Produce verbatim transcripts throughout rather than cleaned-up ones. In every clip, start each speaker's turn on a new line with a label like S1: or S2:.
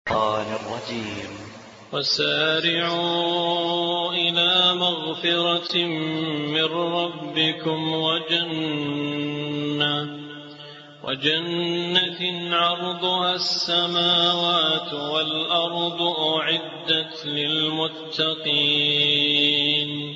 S1: الرجيم.
S2: وسارعوا إلى مغفرة من ربكم وجنة وجنة عرضها السماوات والأرض أعدت للمتقين.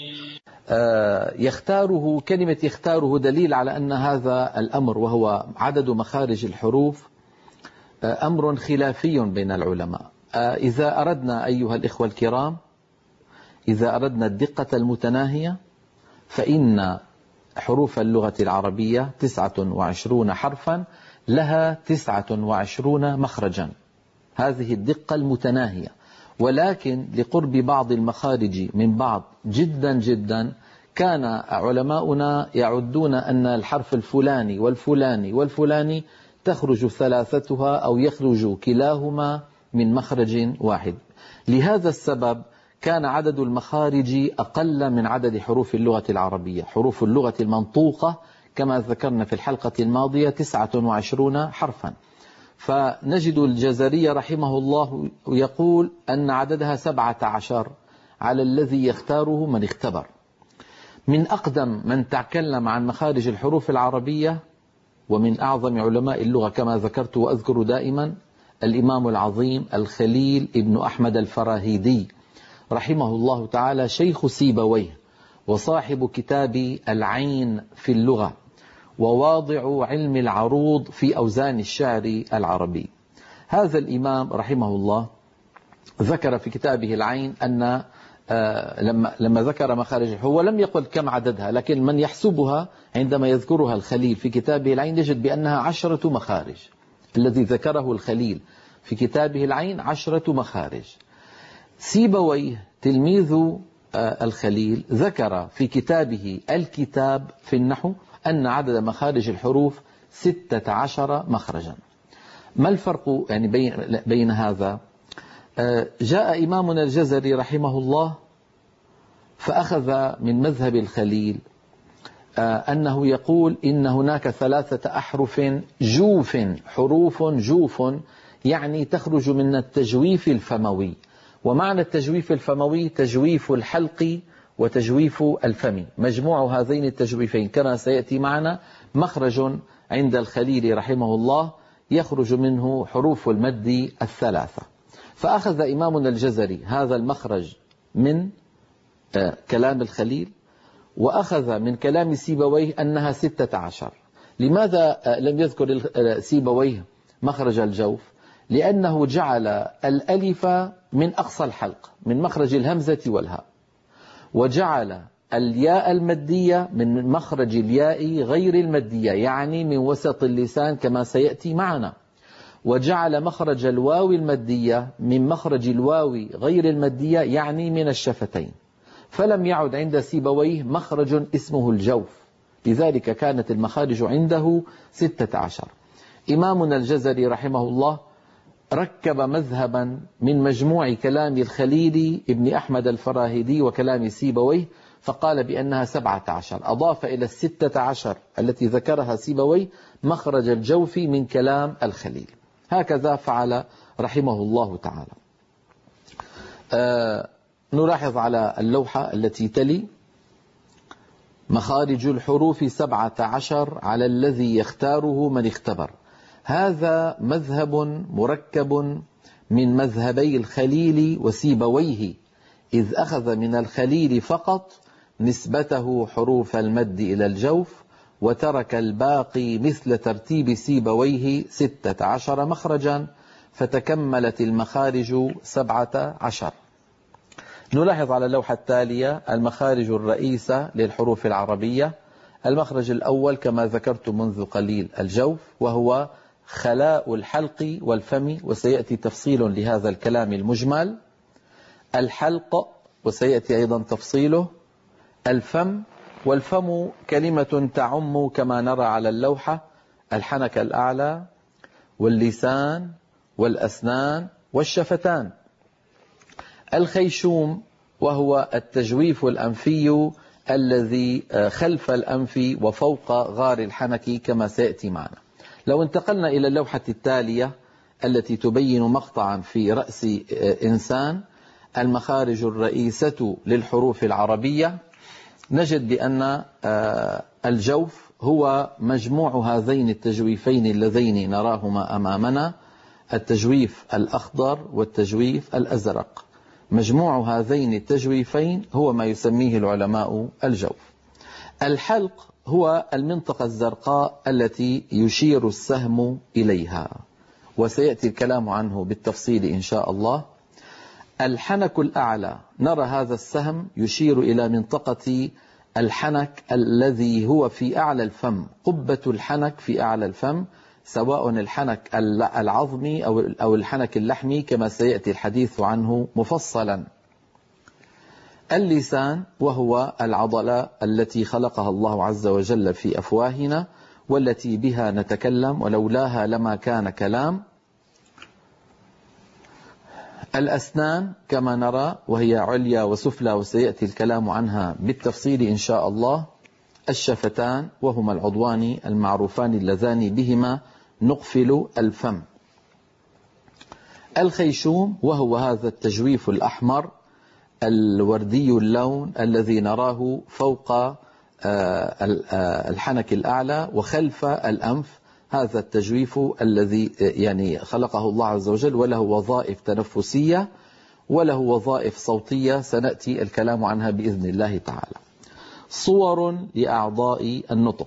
S3: يختاره، كلمة يختاره دليل على أن هذا الأمر وهو عدد مخارج الحروف أمر خلافي بين العلماء. إذا أردنا أيها الإخوة الكرام، إذا أردنا الدقة المتناهية، فإن حروف اللغة العربية تسعة وعشرون حرفا لها تسعة وعشرون مخرجا، هذه الدقة المتناهية. ولكن لقرب بعض المخارج من بعض جدا جدا، كان علماؤنا يعدون أن الحرف الفلاني والفلاني والفلاني تخرج ثلاثتها أو يخرج كلاهما من مخرج واحد. لهذا السبب كان عدد المخارج أقل من عدد حروف اللغة العربية. حروف اللغة المنطوقة كما ذكرنا في الحلقة الماضية تسعة وعشرون حرفا، فنجد الجزري رحمه الله يقول أن عددها سبعة عشر على الذي يختاره من اختبر. من أقدم من تكلم عن مخارج الحروف العربية ومن أعظم علماء اللغة كما ذكرت وأذكر دائما الإمام العظيم الخليل ابن أحمد الفراهيدي رحمه الله تعالى، شيخ سيبويه وصاحب كتاب العين في اللغة وواضع علم العروض في أوزان الشعر العربي. هذا الإمام رحمه الله ذكر في كتابه العين أن لما لما ذكر مخارج، هو لم يقل كم عددها، لكن من يحسبها عندما يذكرها الخليل في كتابه العين يجد بأنها عشرة مخارج. الذي ذكره الخليل في كتابه العين عشرة مخارج. سيبويه تلميذ الخليل ذكر في كتابه الكتاب في النحو أن عدد مخارج الحروف ستة عشر مخرجا. ما الفرق يعني بين, بين هذا؟ جاء إمامنا الجزري رحمه الله فأخذ من مذهب الخليل أنه يقول إن هناك ثلاثة أحرف جوف، حروف جوف يعني تخرج من التجويف الفموي. ومعنى التجويف الفموي تجويف الحلق وتجويف الفم، مجموع هذين التجويفين كما سيأتي معنا مخرج عند الخليل رحمه الله يخرج منه حروف المد الثلاثة. فأخذ إمامنا الجزري هذا المخرج من كلام الخليل، وأخذ من كلام سيبويه أنها ستة عشر. لماذا لم يذكر سيبويه مخرج الجوف؟ لأنه جعل الألف من أقصى الحلق من مخرج الهمزة والهاء، وجعل الياء المادية من مخرج الياء غير المادية يعني من وسط اللسان كما سيأتي معنا، وجعل مخرج الواو المادية من مخرج الواو غير المادية يعني من الشفتين. فلم يعد عند سيبويه مخرج اسمه الجوف، لذلك كانت المخارج عنده ستة عشر. إمامنا الجزري رحمه الله ركب مذهبا من مجموع كلام الخليل ابن أحمد الفراهيدي وكلام سيبويه، فقال بأنها سبعة عشر، أضاف إلى الستة عشر التي ذكرها سيبويه مخرج الجوف من كلام الخليل. هكذا فعل رحمه الله تعالى. آه نلاحظ على اللوحة التي تلي مخارج الحروف سبعة عشر على الذي يختاره من اختبر. هذا مذهب مركب من مذهبي الخليل وسيبويه، إذ أخذ من الخليل فقط نسبته حروف المد إلى الجوف، وترك الباقي مثل ترتيب سيبويه ستة عشر مخرجا، فتكملت المخارج سبعة عشر. نلاحظ على اللوحة التالية المخارج الرئيسة للحروف العربية. المخرج الأول كما ذكرت منذ قليل الجوف، وهو خلاء الحلق والفم، وسيأتي تفصيل لهذا الكلام المجمل. الحلق وسيأتي أيضا تفصيله. الفم، والفم كلمة تعم كما نرى على اللوحة الحنك الأعلى واللسان والأسنان والشفتان. الخيشوم وهو التجويف الأنفي الذي خلف الأنف وفوق غار الحنك كما سيأتي معنا. لو انتقلنا إلى اللوحة التالية التي تبين مقطعا في رأس إنسان المخارج الرئيسة للحروف العربية، نجد بأن الجوف هو مجموع هذين التجويفين اللذين نراهما أمامنا، التجويف الأخضر والتجويف الأزرق. مجموع هذين التجويفين هو ما يسميه العلماء الجوف. الحلق هو المنطقة الزرقاء التي يشير السهم إليها، وسيأتي الكلام عنه بالتفصيل إن شاء الله. الحنك الأعلى، نرى هذا السهم يشير إلى منطقة الحنك الذي هو في أعلى الفم، قبة الحنك في أعلى الفم، سواء الحنك العظمي أو الحنك اللحمي كما سيأتي الحديث عنه مفصلا. اللسان وهو العضلة التي خلقها الله عز وجل في أفواهنا والتي بها نتكلم، ولولاها لما كان كلام. الأسنان كما نرى وهي عليا وسفلى، وسيأتي الكلام عنها بالتفصيل إن شاء الله. الشفتان وهما العضوان المعروفان اللذان بهما نقفل الفم. الخيشوم وهو هذا التجويف الأحمر الوردي اللون الذي نراه فوق الحنك الأعلى وخلف الأنف، هذا التجويف الذي يعني خلقه الله عز وجل، وله وظائف تنفسية وله وظائف صوتية سنأتي الكلام عنها بإذن الله تعالى. صور لأعضاء النطق.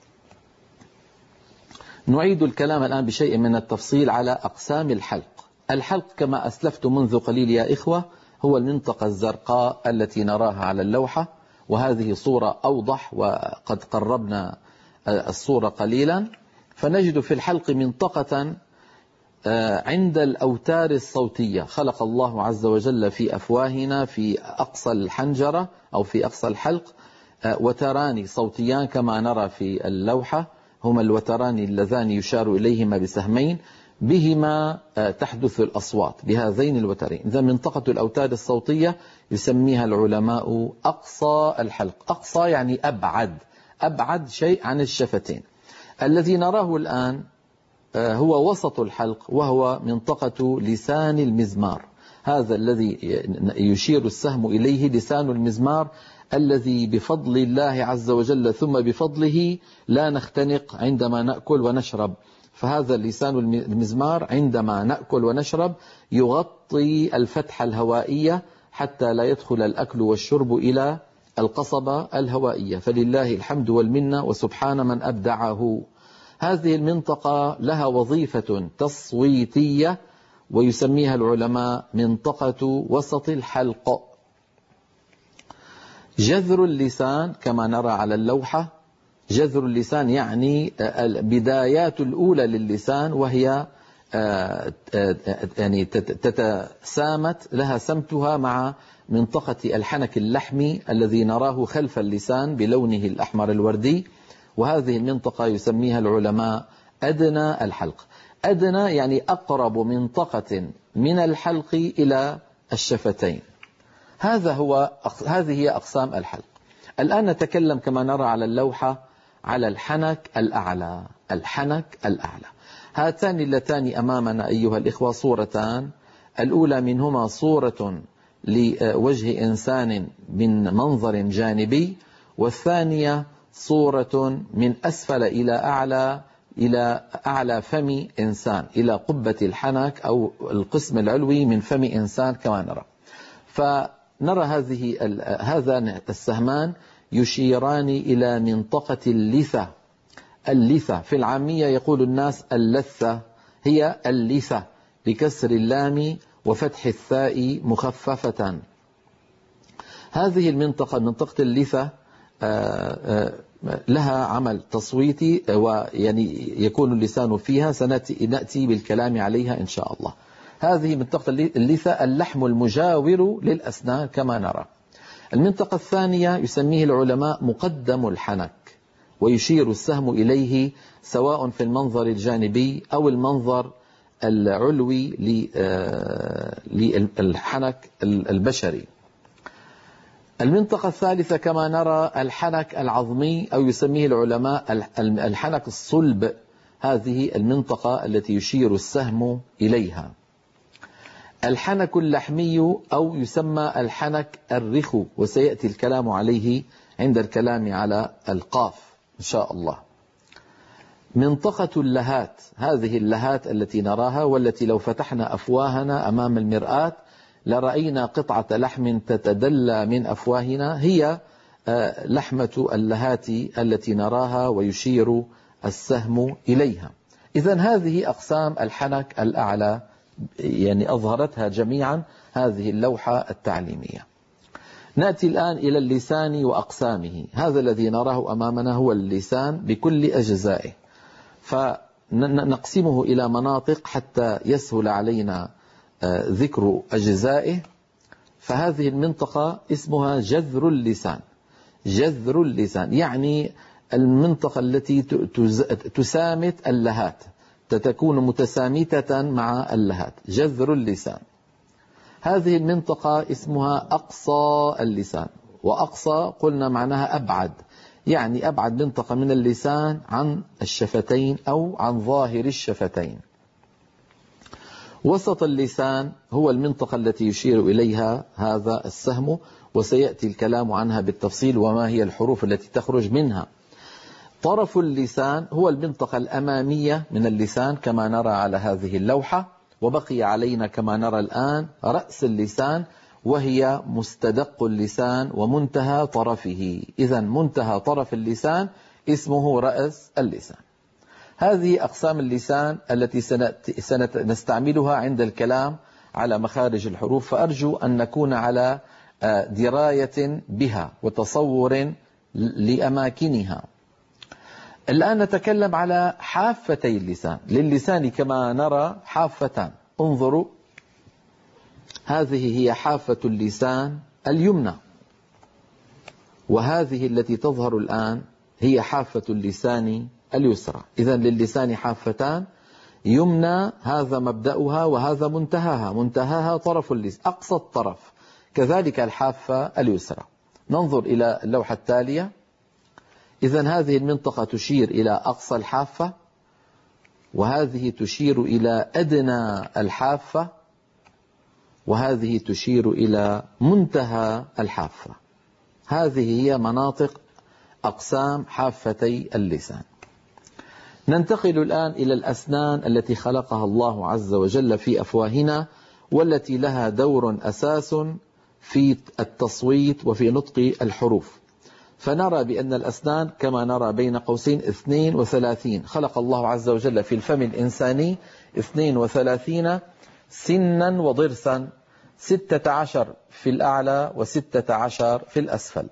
S3: نعيد الكلام الآن بشيء من التفصيل على أقسام الحلق. الحلق كما أسلفت منذ قليل يا إخوة هو المنطقة الزرقاء التي نراها على اللوحة، وهذه صورة أوضح وقد قربنا الصورة قليلا. فنجد في الحلق منطقة عند الأوتار الصوتية، خلق الله عز وجل في أفواهنا في أقصى الحنجرة أو في أقصى الحلق وتران صوتيان كما نرى في اللوحة، هما الوتران اللذان يشار إليهما بسهمين بهما تحدث الأصوات، بهذين الوترين. إذا منطقة الأوتار الصوتية يسميها العلماء أقصى الحلق. أقصى يعني أبعد، أبعد شيء عن الشفتين. الذي نراه الآن هو وسط الحلق وهو منطقة لسان المزمار، هذا الذي يشير السهم إليه لسان المزمار الذي بفضل الله عز وجل ثم بفضله لا نختنق عندما نأكل ونشرب. فهذا اللسان المزمار عندما نأكل ونشرب يغطي الفتحة الهوائية حتى لا يدخل الأكل والشرب إلى القصبة الهوائية، فلله الحمد والمنة وسبحان من أبدعه. هذه المنطقة لها وظيفة تصويتية ويسميها العلماء منطقة وسط الحلق. جذر اللسان كما نرى على اللوحة، جذر اللسان يعني البدايات الأولى للسان، وهي يعني تتسامت لها سمتها مع منطقة الحنك اللحمي الذي نراه خلف اللسان بلونه الأحمر الوردي، وهذه المنطقة يسميها العلماء أدنى الحلق. أدنى يعني أقرب منطقة من الحلق إلى الشفتين. هذا هو هذه هي أقسام الحلق. الآن نتكلم كما نرى على اللوحة على الحنك الأعلى. الحنك الأعلى، هاتان اللتان أمامنا أيها الإخوة صورتان، الأولى منهما صورة لوجه إنسان من منظر جانبي، والثانية صورة من أسفل إلى أعلى إلى أعلى فم إنسان، إلى قبة الحنك أو القسم العلوي من فم إنسان كما نرى. فنرى هذه هذان السهمان يشيران إلى منطقة اللثة. اللثة في العامية يقول الناس اللثة، هي اللثة بكسر اللام وفتح الثاء مخففة. هذه المنطقة منطقة اللثة لها عمل تصويتي ويعني يكون اللسان فيها، سنأتي بالكلام عليها إن شاء الله. هذه منطقة اللثة اللحم المجاور للأسنان كما نرى. المنطقة الثانية يسميه العلماء مقدم الحنك، ويشير السهم إليه سواء في المنظر الجانبي أو المنظر العلوي للحنك البشري. المنطقة الثالثة كما نرى الحنك العظمي، أو يسميه العلماء الحنك الصلب، هذه المنطقة التي يشير السهم إليها. الحنك اللحمي أو يسمى الحنك الرخو، وسيأتي الكلام عليه عند الكلام على القاف إن شاء الله. منطقة اللهات، هذه اللهات التي نراها والتي لو فتحنا أفواهنا أمام المرآة لرأينا قطعة لحم تتدلى من أفواهنا، هي لحمة اللهات التي نراها ويشير السهم إليها. إذن هذه أقسام الحنك الأعلى، يعني أظهرتها جميعا هذه اللوحة التعليمية. نأتي الآن إلى اللسان وأقسامه. هذا الذي نراه أمامنا هو اللسان بكل أجزائه، فنقسمه إلى مناطق حتى يسهل علينا ذكر أجزائه. فهذه المنطقة اسمها جذر اللسان. جذر اللسان يعني المنطقة التي تسامت اللهات، تكون متسامتة مع اللهات، جذر اللسان. هذه المنطقة اسمها أقصى اللسان، وأقصى قلنا معناها أبعد، يعني أبعد منطقة من اللسان عن الشفتين أو عن ظاهر الشفتين. وسط اللسان هو المنطقة التي يشير إليها هذا السهم، وسيأتي الكلام عنها بالتفصيل وما هي الحروف التي تخرج منها. طرف اللسان هو المنطقة الأمامية من اللسان كما نرى على هذه اللوحة، وبقي علينا كما نرى الآن رأس اللسان، وهي مستدق اللسان ومنتهى طرفه. إذن منتهى طرف اللسان اسمه رأس اللسان. هذه أقسام اللسان التي سنستعملها عند الكلام على مخارج الحروف، فأرجو أن نكون على دراية بها وتصور لأماكنها. الآن نتكلم على حافتي اللسان. للسان كما نرى حافتان، انظروا، هذه هي حافة اللسان اليمنى، وهذه التي تظهر الآن هي حافة اللسان اليسرى. إذن للسان حافتان، يمنى هذا مبدأها وهذا منتهاها، منتهاها طرف اللسان أقصى الطرف، كذلك الحافة اليسرى. ننظر إلى اللوحة التالية. إذن هذه المنطقة تشير إلى أقصى الحافة، وهذه تشير إلى أدنى الحافة، وهذه تشير إلى منتهى الحافة. هذه هي مناطق أقسام حافتي اللسان. ننتقل الآن إلى الأسنان التي خلقها الله عز وجل في أفواهنا، والتي لها دور أساس في التصويت وفي نطق الحروف. فنرى بأن الأسنان كما نرى بين قوسين اثنين وثلاثين، خلق الله عز وجل في الفم الإنساني اثنين وثلاثين سنا وضرسا، ستة عشر في الأعلى وستة عشر في الأسفل.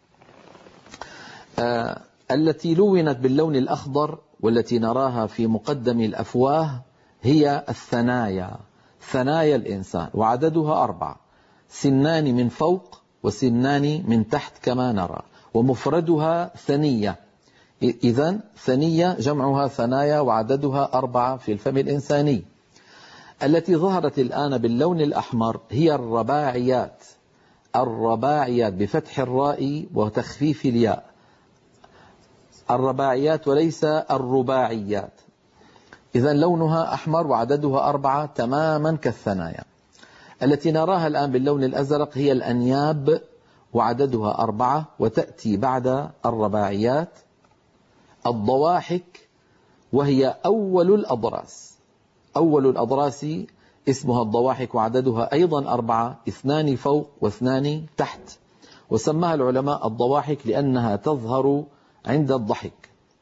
S3: آه التي لونت باللون الأخضر والتي نراها في مقدم الأفواه هي الثنايا، ثنايا الإنسان، وعددها أربعة، سنان من فوق وسنان من تحت كما نرى، ومفردها ثنية. إذن ثنية جمعها ثنايا، وعددها أربعة في الفم الإنساني. التي ظهرت الآن باللون الأحمر هي الرباعيات، الرباعيات بفتح الراء وتخفيف الياء، الرباعيات وليس الرباعيات. إذن لونها أحمر وعددها أربعة تماما كالثنايا. التي نراها الآن باللون الأزرق هي الأنياب، وعددها أربعة، وتأتي بعد الرباعيات. الضواحك وهي أول الأضراس، أول الأضراس اسمها الضواحك، وعددها أيضا أربعة، اثنان فوق واثنان تحت. وسماها العلماء الضواحك لأنها تظهر عند الضحك.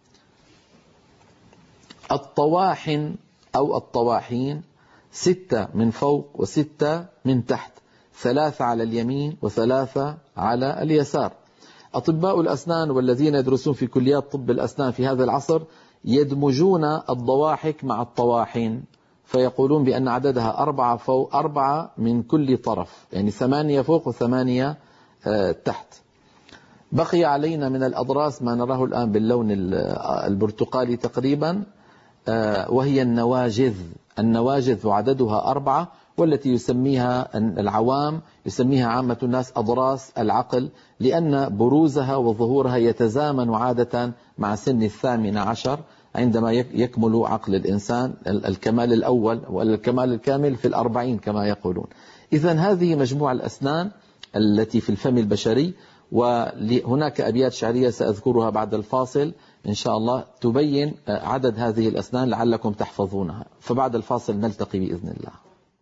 S3: الطواحن أو الطواحين ستة من فوق وستة من تحت، ثلاثة على اليمين وثلاثة على اليسار. أطباء الأسنان والذين يدرسون في كليات طب الأسنان في هذا العصر يدمجون الضواحك مع الطواحين، فيقولون بأن عددها أربعة فوق، أربعة من كل طرف، يعني ثمانية فوق وثمانية تحت. بقي علينا من الأضراس ما نراه الآن باللون البرتقالي تقريبا، وهي النواجذ. النواجذ وعددها أربعة، والتي يسميها العوام يسميها عامة الناس أضراس العقل، لأن بروزها وظهورها يتزامن عادة مع سن الثامن عشر عندما يكمل عقل الإنسان، الكمال الأول والكمال الكامل في الأربعين كما يقولون. إذن هذه مجموعة الأسنان التي في الفم البشري، وهناك أبيات شعرية سأذكرها بعد الفاصل إن شاء الله تبين عدد هذه الأسنان لعلكم تحفظونها، فبعد الفاصل نلتقي بإذن الله.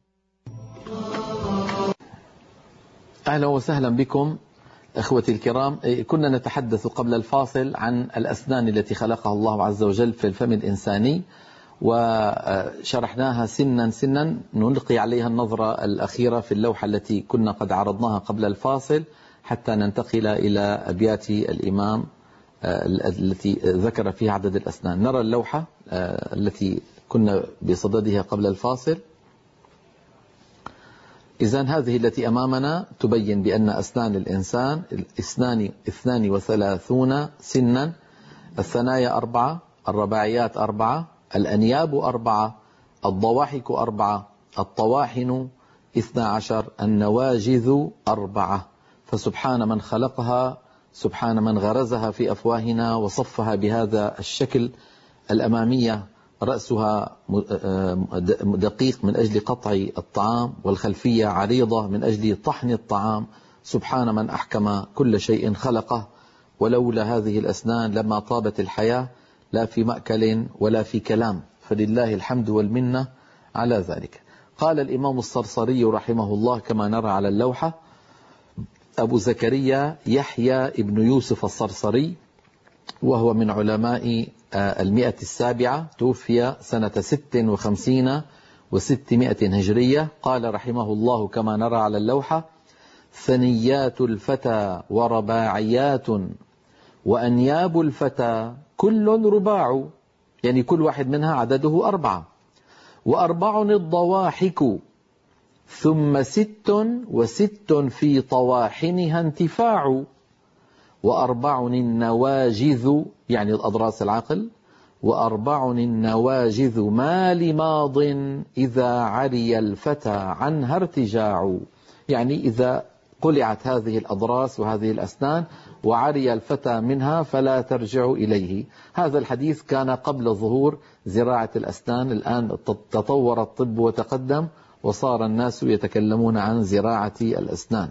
S3: أهلا وسهلا بكم أخوتي الكرام. كنا نتحدث قبل الفاصل عن الأسنان التي خلقها الله عز وجل في الفم الإنساني، وشرحناها سنا سنا، نلقي عليها النظرة الأخيرة في اللوحة التي كنا قد عرضناها قبل الفاصل حتى ننتقل إلى أبيات الإمام التي ذكر فيها عدد الأسنان. نرى اللوحة التي كنا بصددها قبل الفاصل. إذن هذه التي أمامنا تبين بأن أسنان الإنسان اثنان اثنان وثلاثون سنا، الثنايا أربعة، الرباعيات أربعة، الأنياب أربعة، الضواحك أربعة، الطواحن اثنا عشر، النواجذ أربعة. فسبحان من خلقها، سبحان من غرزها في أفواهنا وصفها بهذا الشكل. الأمامية رأسها دقيق من أجل قطع الطعام، والخلفية عريضة من أجل طحن الطعام. سبحان من أحكم كل شيء خلقه، ولولا هذه الأسنان لما طابت الحياة، لا في مأكل ولا في كلام، فلله الحمد والمنة على ذلك. قال الإمام الصرصري رحمه الله كما نرى على اللوحة، أبو زكريا يحيى ابن يوسف الصرصري، وهو من علماء المئة السابعة، توفي سنة ست وخمسين وستمائة هجرية. قال رحمه الله كما نرى على اللوحة: ثنيات الفتى ورباعيات وأنياب الفتى كل رباع، يعني كل واحد منها عدده أربعة، وأربع الضواحك ثم ست وست في طواحنها انتفاع، وأربع النواجذ يعني الأضراس العقل، وأربع النواجذ ما لماض إذا عري الفتى عنها ارتجاع، يعني إذا قلعت هذه الأضراس وهذه الأسنان وعري الفتى منها فلا ترجع إليه. هذا الحديث كان قبل ظهور زراعة الأسنان، الآن تطور الطب وتقدم وصار الناس يتكلمون عن زراعة الأسنان.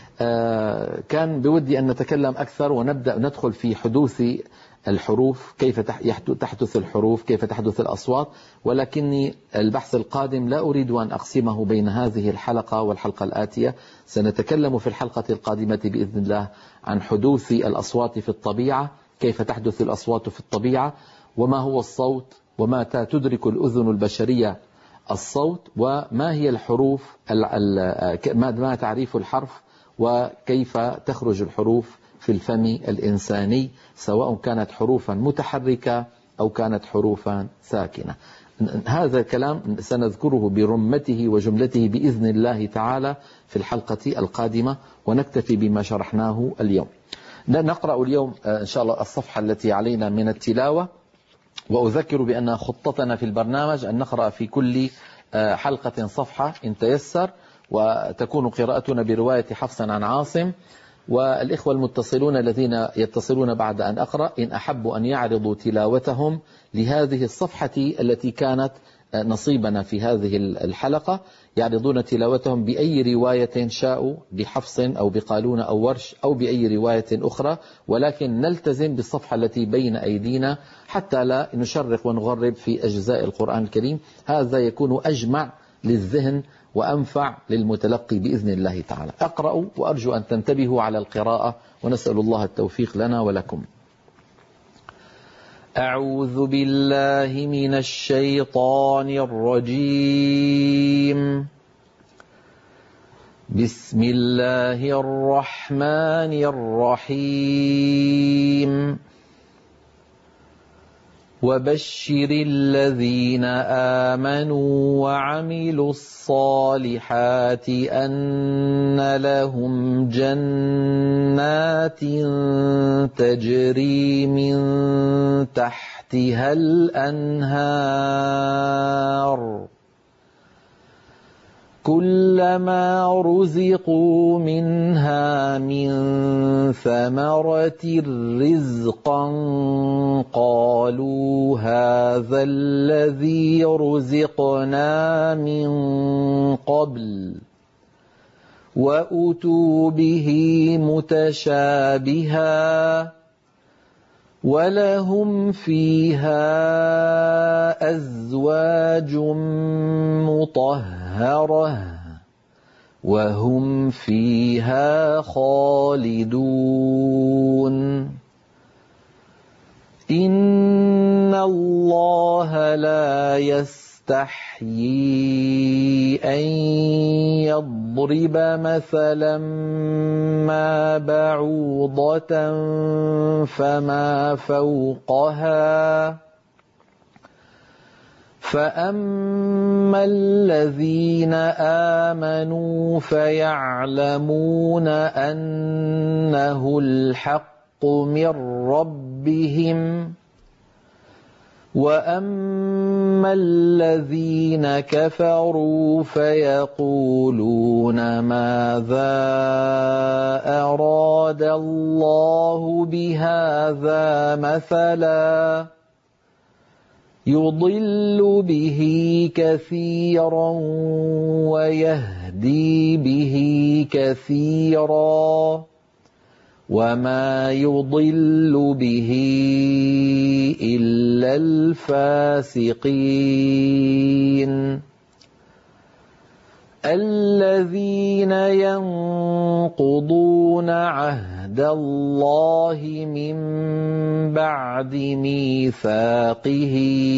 S3: كان بودي أن نتكلم أكثر ونبدأ ندخل في حدوث الحروف، كيف تحدث الحروف، كيف تحدث الأصوات، ولكني البحث القادم لا أريد أن أقسمه بين هذه الحلقة والحلقة الآتية. سنتكلم في الحلقة القادمة بإذن الله عن حدوث الأصوات في الطبيعة، كيف تحدث الأصوات في الطبيعة، وما هو الصوت، ومتى تدرك الأذن البشرية الصوت، وما هي الحروف، ما تعريف الحرف، وكيف تخرج الحروف في الفم الإنساني، سواء كانت حروفا متحركة أو كانت حروفا ساكنة. هذا الكلام سنذكره برمته وجملته بإذن الله تعالى في الحلقة القادمة، ونكتفي بما شرحناه اليوم. نقرأ اليوم إن شاء الله الصفحة التي علينا من التلاوة، وأذكر بأن خطتنا في البرنامج أن نقرأ في كل حلقة صفحة إن تيسر، وتكون قراءتنا برواية حفص عن عاصم. والإخوة المتصلون الذين يتصلون بعد أن أقرأ إن أحبوا أن يعرضوا تلاوتهم لهذه الصفحة التي كانت نصيبنا في هذه الحلقة، يعرضون تلاوتهم بأي رواية شاءوا، بحفص أو بقالون أو ورش أو بأي رواية أخرى، ولكن نلتزم بالصفحة التي بين أيدينا حتى لا نشرق ونغرب في أجزاء القرآن الكريم. هذا يكون أجمع للذهن وأنفع للمتلقي بإذن الله تعالى. أقرأوا وأرجو أن تنتبهوا على القراءة، ونسأل الله التوفيق لنا ولكم. أعوذ بالله من الشيطان الرجيم. بسم الله الرحمن الرحيم. وبشر الذين آمنوا وعملوا الصالحات أن لهم جنات تجري من تحتها الأنهار كلما رزقوا منها من ثمرة رزقا قالوا هذا الذي رزقنا من قبل وأتوا به متشابها ولهم فيها أزواج مطهرة وهم فيها خالدون إن الله لا يستحيي أن يضرب مثلا ما بعوضة فما فوقها فأما الذين آمنوا فيعلمون أنه الحق من ربهم وأما الذين كفروا فيقولون ماذا أراد الله بهذا مثلا يضل به كثيرا ويهدي به كثيرا وما يضل به إلا الفاسقين الذين ينقضون عهد الله من بعد ميثاقه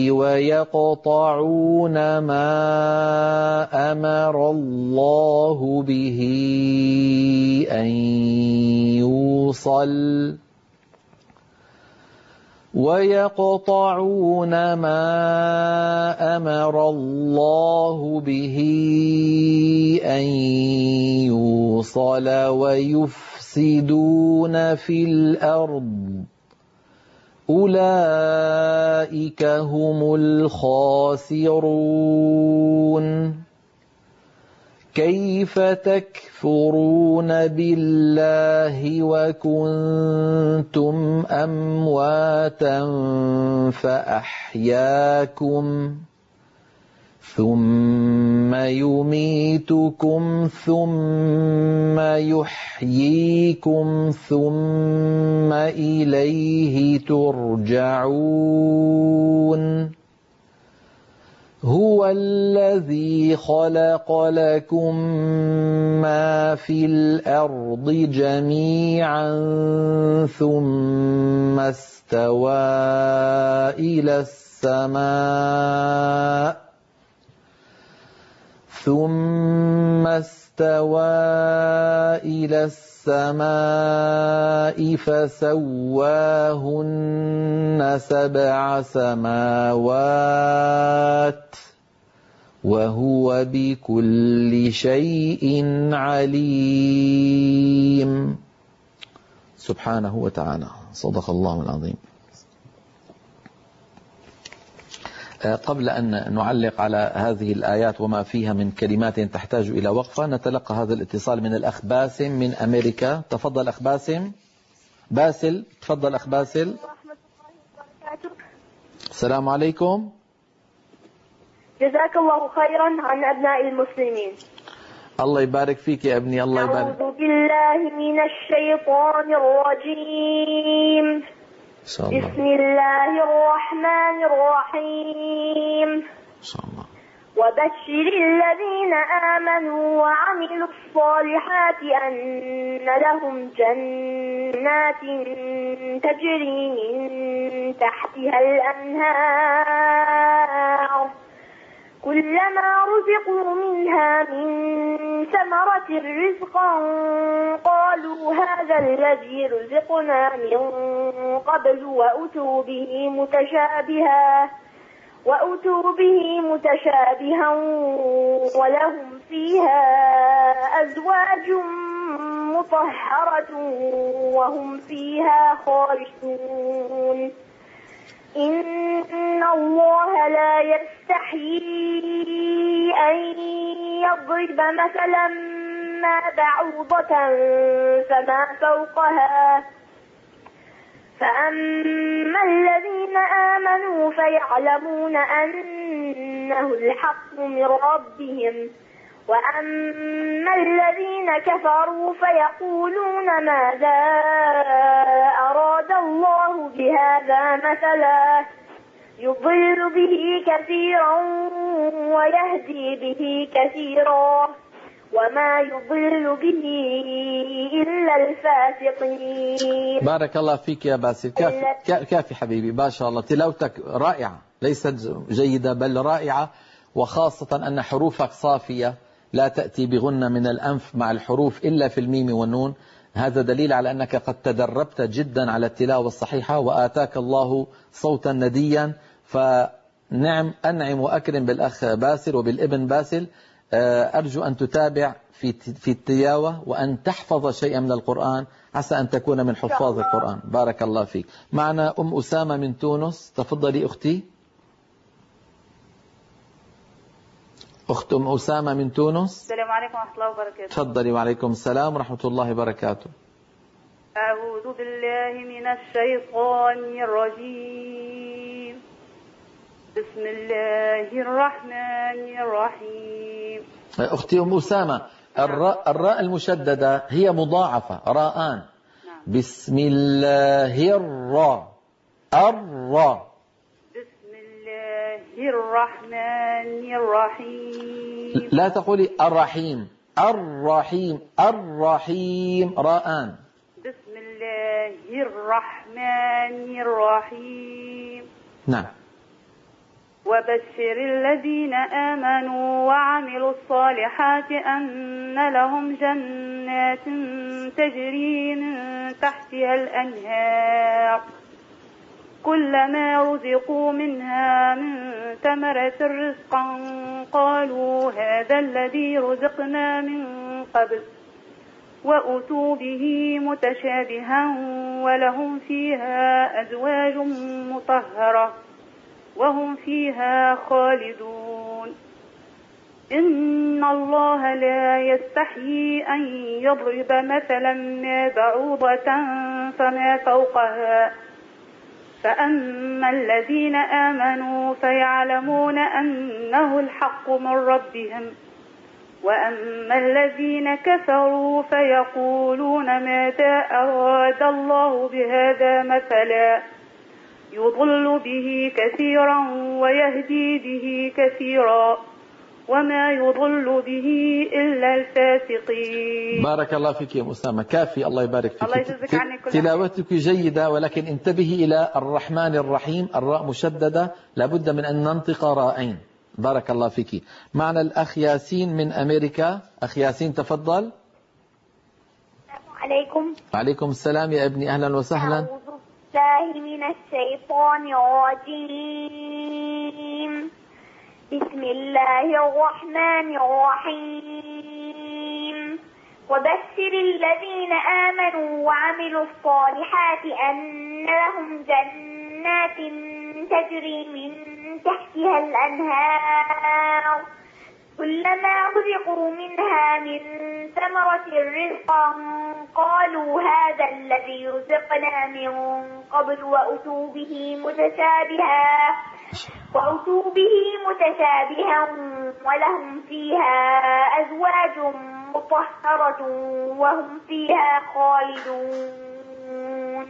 S3: ويقطعون ما أمر الله به أن يوصل ويقطعون ما أمر الله به أن يوصل ويفسدون في الأرض أولئك هم الخاسرون كيف تكفرون بالله وكنتم أمواتا فأحياكم ثم يميتكم ثم يحييكم ثم إليه ترجعون هو الذي خلق لكم ما في الأرض جميعا ثم استوى إلى السماء ثم استوى إلى السماء فسواهن سبع سماوات وهو بكل شيء عليم سبحانه وتعالى. صدق الله العظيم. قبل أن نعلق على هذه الآيات وما فيها من كلمات تحتاج إلى وقفة نتلقى هذا الاتصال من الأخ باسم من أمريكا. تفضل أخ باسم. باسل تفضل أخ باسل. السلام عليكم.
S1: جزاك الله خيرا عن أبناء المسلمين.
S3: الله يبارك فيك يا ابني. الله يبارك.
S1: أعوذ بالله من الشيطان الرجيم. بسم الله الرحمن الرحيم. وبشر الذين آمنوا وعملوا الصالحات أن لهم جنات تجري من تحتها الأنهار كلما رزقوا منها من ثمرة رزقا قالوا هذا الذي رزقنا من قبل وأتوا به متشابها وأتوا به متشابها ولهم فيها أزواج مطهرة وهم فيها خالدون إن الله لا يستحيي أن يضرب مثلا ما بعوضة فما فوقها فأما الذين آمنوا فيعلمون أنه الحق من ربهم وأما الذين كفروا فيقولون ماذا أراد الله بهذا مثلا يضل به كثيرا ويهدي به كثيرا وما يضل به إلا الفاسقين.
S3: بارك الله فيك يا باسل. كافي, كافي حبيبي، ما شاء الله تلاوتك رائعة، ليست جيدة بل رائعة، وخاصة أن حروفك صافية لا تأتي بغنة من الأنف مع الحروف إلا في الميم والنون. هذا دليل على أنك قد تدربت جدا على التلاوة الصحيحة وآتاك الله صوتا نديا. فنعم أنعم وأكرم بالأخ باسل وبالابن باسل. أرجو أن تتابع في في التلاوة وأن تحفظ شيئا من القرآن، عسى أن تكون من حفاظ القرآن. بارك الله فيك. معنا أم أسامة من تونس، تفضلي أختي. أخت أم أسامة من تونس.
S4: السلام عليكم ورحمة الله وبركاته.
S3: تفضلي. وعليكم السلام ورحمة الله وبركاته.
S4: أعوذ بالله من الشيطان الرجيم. بسم الله الرحمن الرحيم.
S3: أختي أم أسامة، الراء, الراء المشددة هي مضاعفة راءان. نعم. بسم الله الراء الراء.
S4: بسم الله الرحمن الرحيم.
S3: لا تقولي الرحيم الرحيم الرحيم، راءان.
S4: بسم الله الرحمن الرحيم.
S3: نعم.
S4: وبشر الذين آمنوا وعملوا الصالحات أن لهم جنات تجري من تحتها الأنهار كلما رزقوا منها من ثمرة رزقا قالوا هذا الذي رزقنا من قبل وأتوا به متشابها ولهم فيها أزواج مطهرة وهم فيها خالدون. إن الله لا يستحيي أن يضرب مثلا ما بعوضة فما فوقها فأما الذين آمنوا فيعلمون أنه الحق من ربهم وأما الذين كفروا فيقولون ماذا أراد الله بهذا مثلا يضل به كثيرا ويهدي به كثيرا وما يضل به إلا الفاسقين.
S3: بارك الله فيك يا أسامة. كافي، الله يبارك فيك.
S4: الله يجزيك عني كل
S3: تلاوتك جيدة، ولكن انتبهي إلى الرحمن الرحيم، الراء مشددة لابد من أن ننطق راءين. بارك الله فيك. معنا الأخ ياسين من أمريكا. أخ ياسين تفضل.
S1: السلام عليكم.
S3: وعليكم السلام يا ابني، أهلا وسهلا.
S1: أعوذ بالله من الشيطان الرجيم. بسم الله الرحمن الرحيم. وبشر الذين آمنوا وعملوا الصالحات أن لهم جنات تجري من تحتها الأنهار كلما رزقوا منها من ثمرة رزقا قالوا هذا الذي رزقنا من قبل وأتوا به متشابها وأتوا به متشابها ولهم فيها أزواج مطهرة وهم فيها خالدون.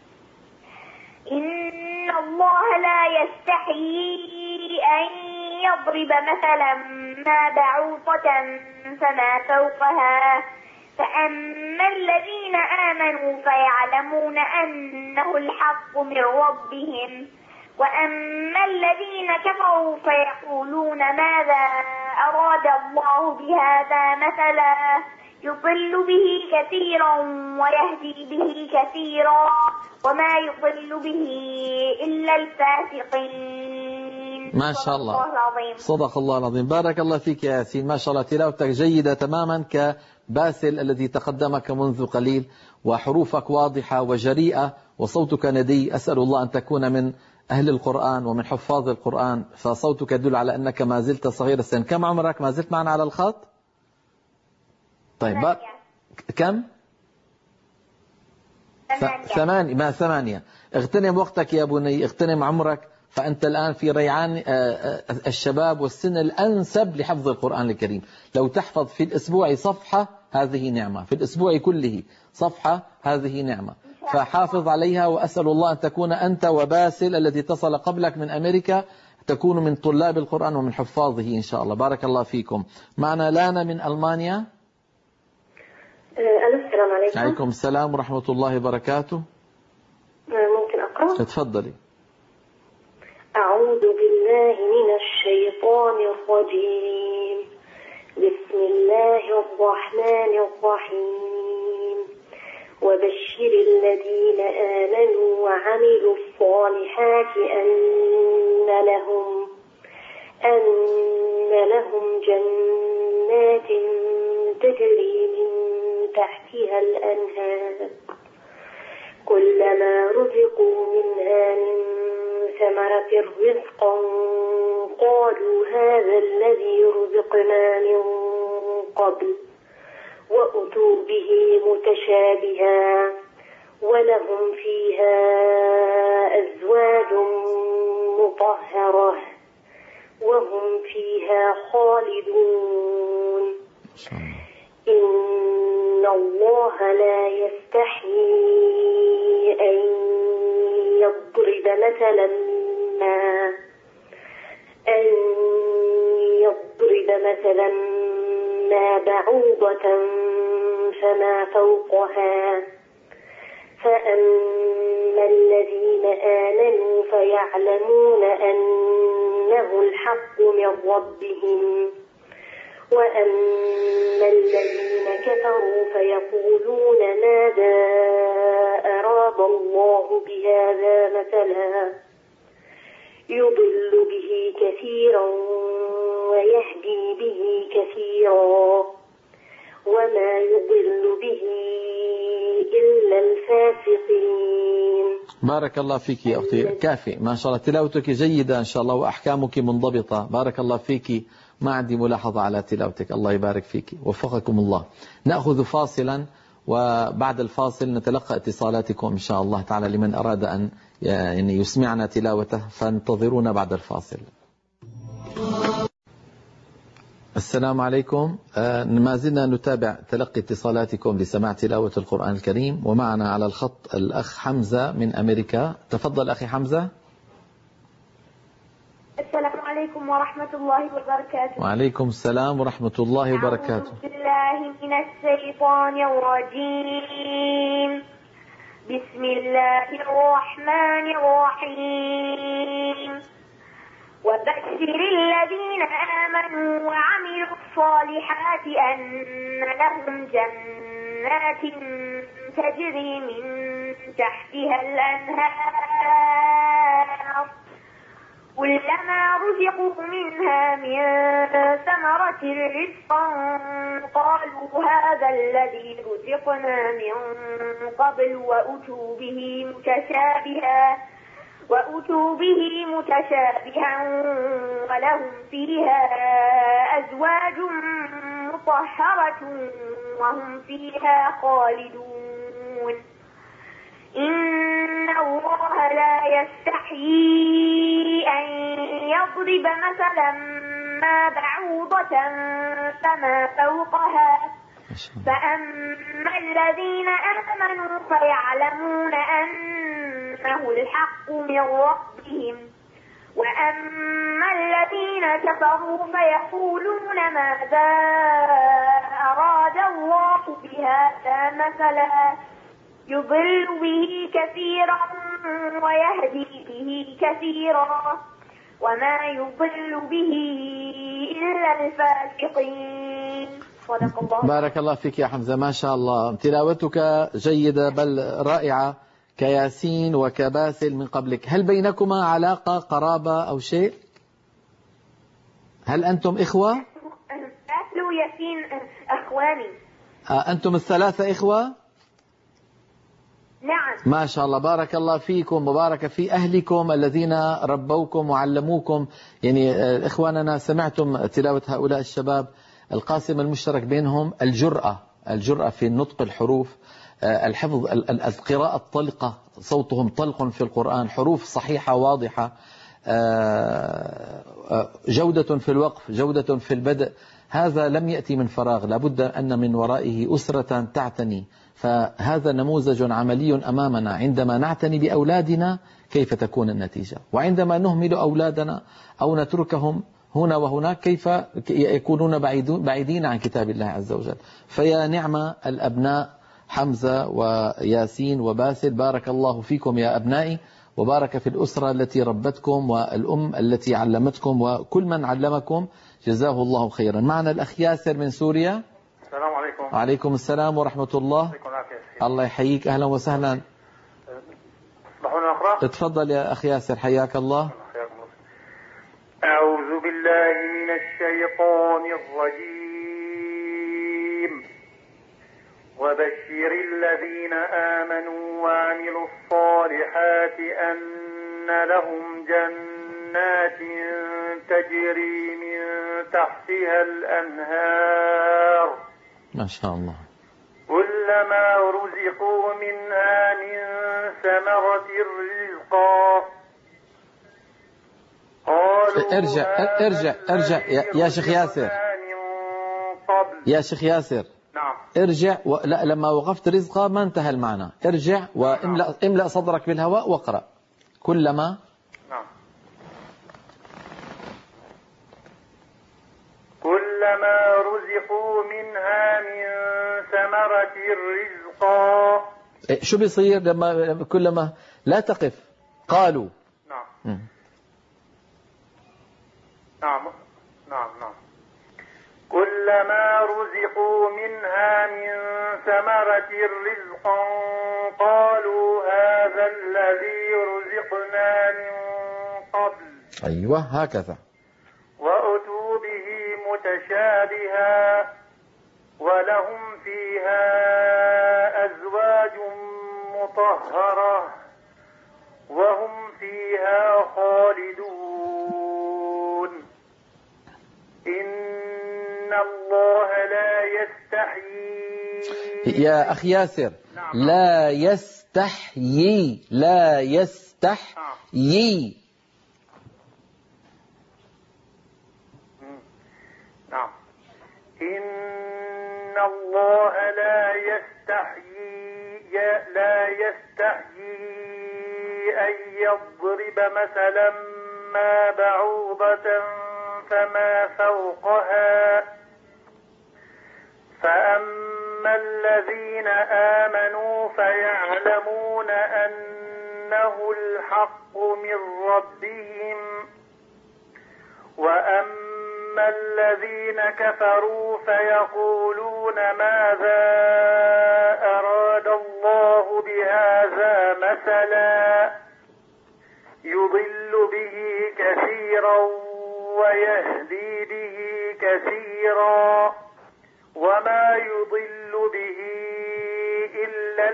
S1: إن الله لا يستحيي أن يضرب مثلا ما بعوضة فما فوقها فأما الذين آمنوا فيعلمون أنه الحق من ربهم وأما الذين كفروا فيقولون ماذا أراد الله بهذا مثلا يضل به كثيرا ويهدي به كثيرا وما يضل به إلا الفاسقين.
S3: ما شاء الله. صدق الله العظيم. بارك الله فيك يا ياسين، ما شاء الله تلاوتك جيدة تماما كباسل الذي تقدمك منذ قليل، وحروفك واضحة وجريئة وصوتك ندي. أسأل الله أن تكون من أهل القرآن ومن حفاظ القرآن، فصوتك يدل على أنك ما زلت صغير السن. كم عمرك؟ ما زلت معنا على الخط؟ طيب بقى. كم؟ ثمانية. ما ثمانية. اغتنم وقتك يا بني، اغتنم عمرك، فأنت الآن في ريعان الشباب والسن الأنسب لحفظ القرآن الكريم. لو تحفظ في الأسبوع صفحة هذه نعمة، في الأسبوع كله صفحة هذه نعمة، فحافظ عليها. وأسأل الله أن تكون أنت وباسل الذي اتصل قبلك من أمريكا تكونوا من طلاب القرآن ومن حفاظه إن شاء الله. بارك الله فيكم. معنا لانا من ألمانيا.
S5: السلام عليكم.
S3: عليكم السلام ورحمة الله وبركاته.
S5: ممكن أقرأ؟
S3: تفضلي.
S5: أعوذ بالله من الشيطان الرجيم. بسم الله الرحمن الرحيم. وبشر الذين آمنوا وعملوا الصالحات أن لهم أن لهم جنات تجري من تحتها الأنهار كلما رزقوا منها من ثمرة رزقا قالوا هذا الذي رزقنا من قبل وأتوا به متشابها ولهم فيها أزواج مطهرة وهم فيها خالدون. إن الله لا يستحيي أن يضرب مثلا ما أن يضرب مثلا ما بعوضة فما فوقها فأما الذين آمنوا فيعلمون أنه الحق من ربهم وأما الذين كفروا فيقولون ماذا أراد الله بهذا مثلا يضل به كثيرا ويهدي به كثيرا وما يضل به إلا الفاسقين.
S3: بارك الله فيك يا أختي. كافي ما شاء الله، تلاوتك جيدة إن شاء الله وأحكامك منضبطة. بارك الله فيك، ما عندي ملاحظة على تلاوتك. الله يبارك فيك، وفقكم الله. نأخذ فاصلا وبعد الفاصل نتلقى اتصالاتكم إن شاء الله تعالى لمن أراد أن يعني يسمعنا تلاوته، فانتظرونا بعد الفاصل. السلام عليكم. ما زلنا نتابع تلقي اتصالاتكم لسماع تلاوة القرآن الكريم، ومعنا على الخط الأخ حمزة من أمريكا. تفضل أخي حمزة.
S1: السلام عليكم ورحمة الله وبركاته.
S3: وعليكم السلام ورحمة الله وبركاته.
S1: أعوذ بالله من الشيطان الرجيم. بسم الله الرحمن الرحيم. وبشر الذين آمنوا وعملوا الصالحات أن لهم جنات تجري من تحتها الأنهار كلما رزقوا منها من ثمرة رزقا قالوا هذا الذي رزقنا من قبل وأتوا به متشابها وأتوا به متشابها ولهم فيها أزواج مطهرة وهم فيها خالدون. إن الله لا يستحيي أن يضرب مثلا ما بعوضة فما فوقها فأما الذين آمنوا فيعلمون أنه الحق من ربهم وأما الذين كفروا فيقولون ماذا أراد الله بهذا مثلا يضل به كثيرا ويهدي به كثيرا وما يضل به إلا الفاسقين. صدق الله.
S3: بارك الله فيك يا حمزة، ما شاء الله تلاوتك جيدة بل رائعة كياسين وكباسل من قبلك. هل بينكما علاقة قرابة أو شيء؟ هل أنتم إخوة؟
S1: باسل وياسين أخواني.
S3: أنتم الثلاثة إخوة؟
S1: نعم.
S3: ما شاء الله، بارك الله فيكم وبارك في أهلكم الذين ربوكم وعلموكم. يعني إخواننا سمعتم تلاوة هؤلاء الشباب، القاسم المشترك بينهم الجرأة، الجرأة في نطق الحروف، الحفظ، القراءة الطلقة، صوتهم طلق في القرآن، حروف صحيحة واضحة، جودة في الوقف، جودة في البدء. هذا لم يأتي من فراغ، لابد أن من ورائه أسرة تعتني. فهذا نموذج عملي أمامنا عندما نعتني بأولادنا كيف تكون النتيجة، وعندما نهمل أولادنا أو نتركهم هنا وهناك كيف يكونون بعيدين عن كتاب الله عز وجل. فيا نعمة الأبناء حمزة وياسين وباسل، بارك الله فيكم يا أبنائي، وبارك في الأسرة التي ربتكم والأم التي علمتكم وكل من علمكم، جزاه الله خيرا. معنا الأخ ياسر من سوريا.
S6: السلام عليكم.
S3: وعليكم السلام ورحمة الله. الله يحييك، أهلا وسهلا.
S6: اسمحوا نقرأ.
S3: اتفضل يا أخ ياسر، حياك الله.
S6: أعوذ بالله من الشيطان الرجيم. وبشر الذين آمنوا وعملوا الصالحات أن لهم جنات تجري من تحتها الأنهار
S3: ما شاء الله،
S6: كلما رزقوا منها من ثمرة رزقا قالوا
S3: ارجع ارجع ارجع يا, يا شيخ ياسر، يا شيخ ياسر
S6: نعم.
S3: ارجع و... لا، لما وقفت رزقا ما انتهى المعنى. ارجع واملأ املأ صدرك بالهواء واقرأ. كلما
S6: نعم. كلما رزقوا منها من ثمرة رزقا.
S3: شو بيصير لما كلما لا تقف؟ قالوا
S6: نعم.
S3: م.
S6: نعم نعم نعم. كلما رزقوا منها من ثمرة رزقا قالوا هذا الذي رزقنا من قبل.
S3: أيوة هكذا.
S6: وأتوا به متشابها ولهم فيها أزواج مطهرة وهم فيها خالدون. إن الله لا يستحيي.
S3: يا أخي ياسر، لا يستحيي، لا يستحيي.
S6: نعم. إن الله لا يستحيي لا يستحيي أن يضرب مثلا ما بعوضة فما فوقها فأما الذين آمنوا فيعلمون أنه الحق من ربهم وأما الذين كفروا فيقولون ماذا أراد الله بهذا مثلا يضل به كثيرا ويهدي به كثيرا وما يضل به إلا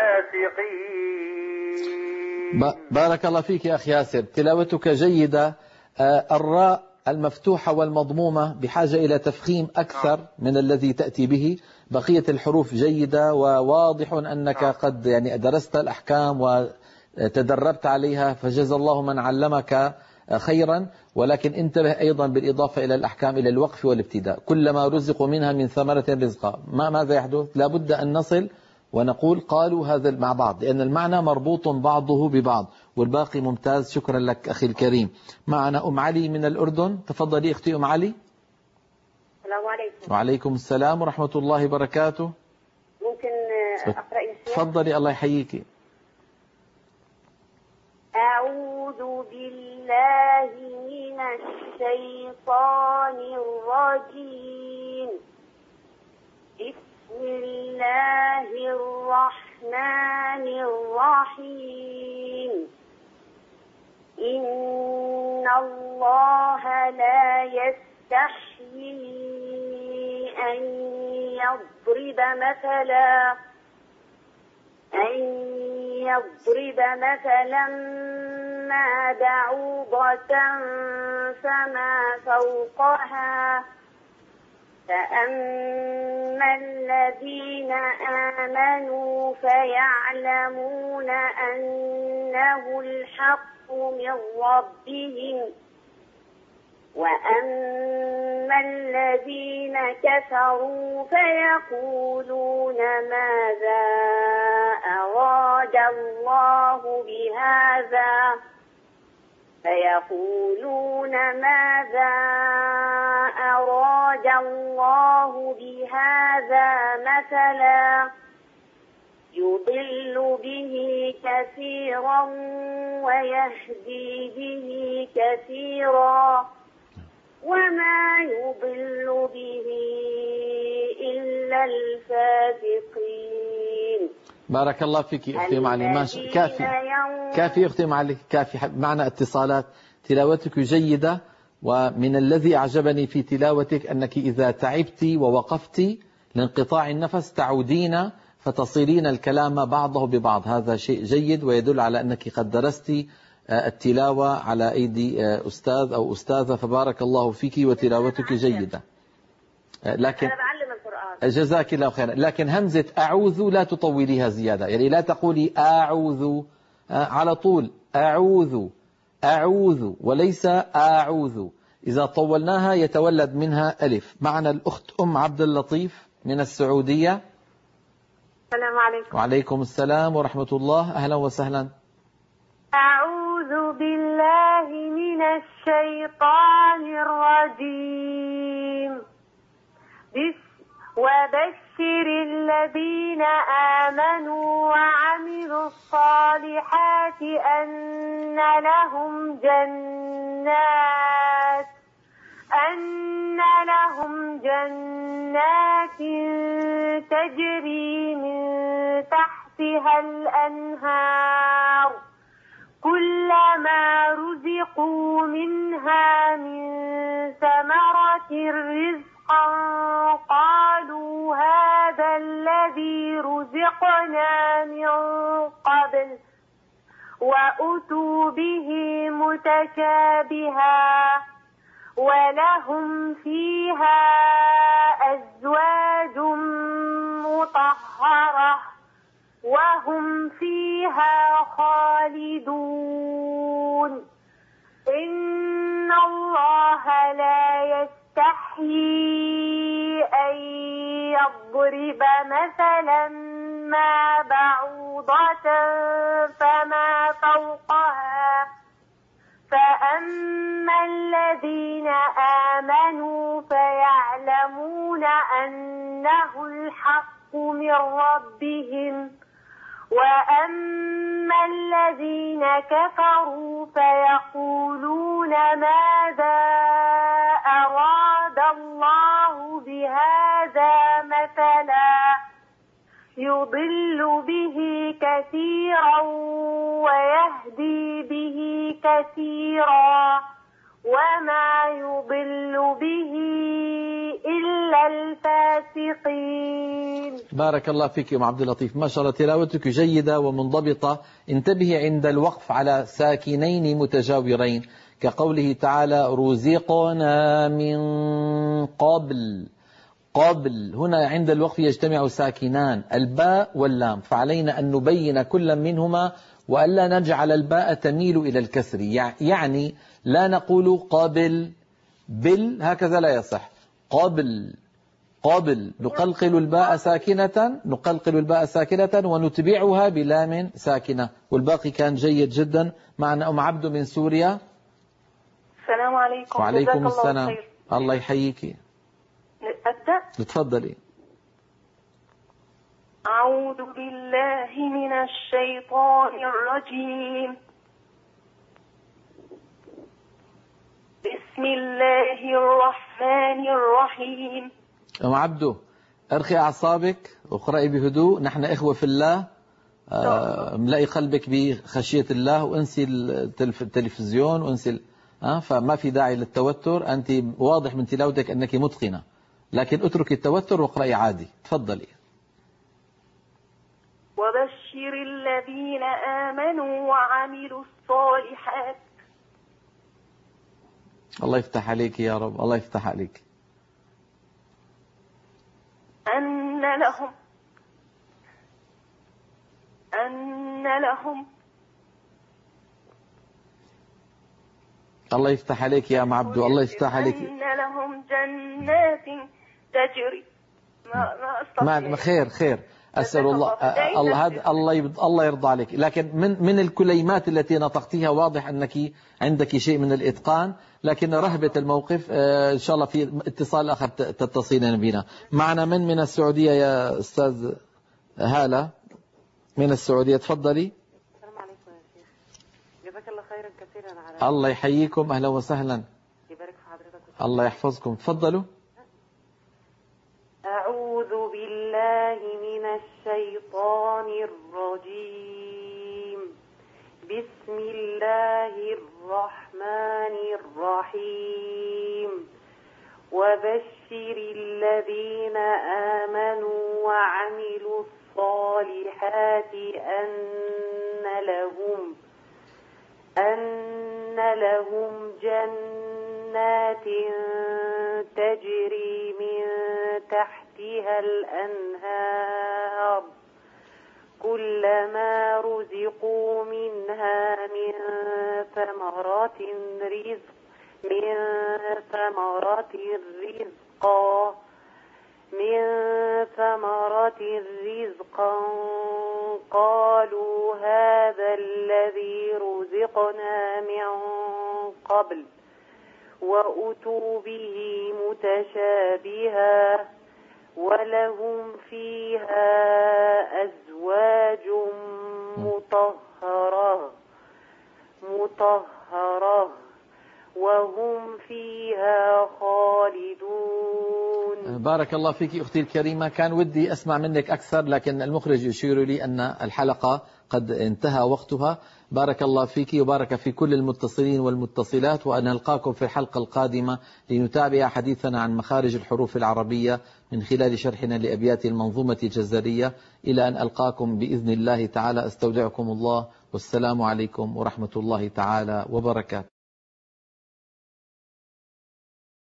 S6: الفاسقين.
S3: بارك الله فيك يا أخي ياسر، تلاوتك جيدة. الراء المفتوحة والمضمومة بحاجة إلى تفخيم أكثر من الذي تأتي به. بقية الحروف جيدة، وواضح أنك قد يعني درست الأحكام وتدربت عليها، فجزا الله من علمك خيرا. ولكن انتبه أيضا بالإضافة إلى الأحكام إلى الوقف والابتداء. كلما رزقوا منها من ثمرة رزقا، ما ماذا يحدث؟ لابد أن نصل ونقول قالوا هذا مع بعض، لأن المعنى مربوط بعضه ببعض، والباقي ممتاز. شكرا لك أخي الكريم. معنا أم علي من الأردن. تفضلي أختي أم علي.
S1: السلام عليكم.
S3: وعليكم السلام ورحمة الله وبركاته.
S1: ممكن أقرأ يا شيخ؟
S3: تفضلي الله يحييك.
S1: أعوذ بالله من الشيطان الرجيم. بسم الله الرحمن الرحيم. إن الله لا يستحيي أن يضرب مثلا أن ليضرب مثلا ما بعوضة فما فوقها فأما الذين آمنوا فيعلمون أنه الحق من ربهم وأما الذين كفروا فيقولون ماذا أراد الله بهذا فيقولون ماذا أراد الله بهذا مثلا يضل به كثيرا ويهدي به كثيرا وما يضل به إلا الفاسقين.
S3: بارك الله فيك أختي معلي. ماشي كافي كافي أختي معلي كافي. معنا اتصالات. تلاوتك جيدة، ومن الذي أعجبني في تلاوتك أنك إذا تعبت ووقفت لانقطاع النفس تعودين فتصلين الكلام بعضه ببعض. هذا شيء جيد ويدل على أنك قد درست التلاوة على أيدي أستاذ أو أستاذة، فبارك الله فيك وتلاوتك جيدة. لكن
S1: أنا بعلم القرآن.
S3: جزاك الله خيرا. لكن همزة أعوذ لا تطوليها زيادة، يعني لا تقولي أعوذ على طول، أعوذ أعوذ وليس أعوذ. إذا طولناها يتولد منها ألف. معنا الأخت أم عبد اللطيف من السعودية.
S1: السلام عليكم.
S3: وعليكم السلام ورحمة الله. أهلا وسهلا.
S1: أعوذ بالله من الشيطان الرجيم. وبشر الذين آمنوا وعملوا الصالحات أن لهم جنات أن لهم جنات تجري من تحتها الأنهار كلما رزقوا منها من ثمرة رزقا قالوا هذا الذي رزقنا من قبل وأتوا به متشابها ولهم فيها أزواج مطهرة وهم فيها خالدون. إن الله لا يستحيي أن يضرب مثلا ما بعوضة فما فوقها فأما الذين آمنوا فيعلمون أنه الحق من ربهم وأما الذين كفروا فيقولون ماذا أراد الله بهذا مثلا يضل به كثيرا ويهدي به كثيرا وما يضل به إلا الفاسقين.
S3: بارك الله فيك يا أم عبد اللطيف. ما شاء الله تلاوتك جيدة ومنضبطة. انتبهي عند الوقف على ساكنين متجاورين كقوله تعالى رزقنا من قبل. قبل هنا عند الوقف يجتمع ساكنان الباء واللام، فعلينا أن نبين كل منهما وألا نجعل الباء تميل إلى الكسر. يعني لا نقول قابل بل، هكذا لا يصح. قابل قابل نقلقل الباء ساكنة نقلقل الباء ساكنة ونتبعها بلام ساكنة. والباقي كان جيد جدا. معنا أم عبد من سوريا.
S1: السلام عليكم.
S3: وعليكم السلام. الله, الله يحييك.
S1: أبدأ؟
S3: تفضلي.
S1: أعوذ بالله من الشيطان الرجيم. بسم الله الرحمن الرحيم.
S3: أم عبدو أرخي أعصابك واقرأي بهدوء. نحن إخوة في الله. املئي قلبك بخشية الله وانسي التلفزيون وانسي أه؟ فما في داعي للتوتر. أنت واضح من تلاوتك أنك متقنة، لكن اتركي التوتر واقرأي عادي. تفضلي.
S1: وبشر وبشر الذين آمنوا وعملوا الصالحات.
S3: الله يفتح عليك يا رب، الله يفتح عليك.
S1: أن لهم أن لهم
S3: الله يفتح عليك يا أم عبدو، الله يفتح عليك.
S1: أن لهم جنات تجري ما ما
S3: ما خير خير أسأل الله الله هذا الله الله يرضى عليك. لكن من من الكلمات التي نطقتيها واضح أنك عندك شيء من الإتقان، لكن رهبة الموقف إن شاء الله في اتصال آخر تتصلين بنا. معنا من من السعودية يا أستاذ هالة من السعودية، تفضلي.
S7: السلام عليكم يا شيخ، جزاك الله خيرا كثيرا على
S3: الله يحييكم، أهلا وسهلا،
S7: يبارك في حضرتك،
S3: الله يحفظكم، تفضلوا.
S7: أعوذ بالله من الشيطان الرجيم. بسم الله الرحمن الرحيم. وبشر الذين آمنوا وعملوا الصالحات أن لهم أن لهم جنات تجري من تحتها الأنهار كلما رزقوا منها من ثمرة رزق من ثمرة رزقا من ثمرة رزقا قالوا هذا الذي رزقنا من قبل وأتوا به متشابها ولهم فيها أزواج مطهرة مطهرة وهم فيها خالدون.
S3: بارك الله فيك أختي الكريمة، كان ودي أسمع منك أكثر لكن المخرج يشير لي أن الحلقة قد انتهى وقتها. بارك الله فيك وبارك في كل المتصلين والمتصلات، وأن نلقاكم في الحلقة القادمة لنتابع حديثنا عن مخارج الحروف العربية من خلال شرحنا لأبيات المنظومة الجزرية. إلى أن ألقاكم بإذن الله تعالى، أستودعكم الله، والسلام عليكم ورحمة الله تعالى وبركاته.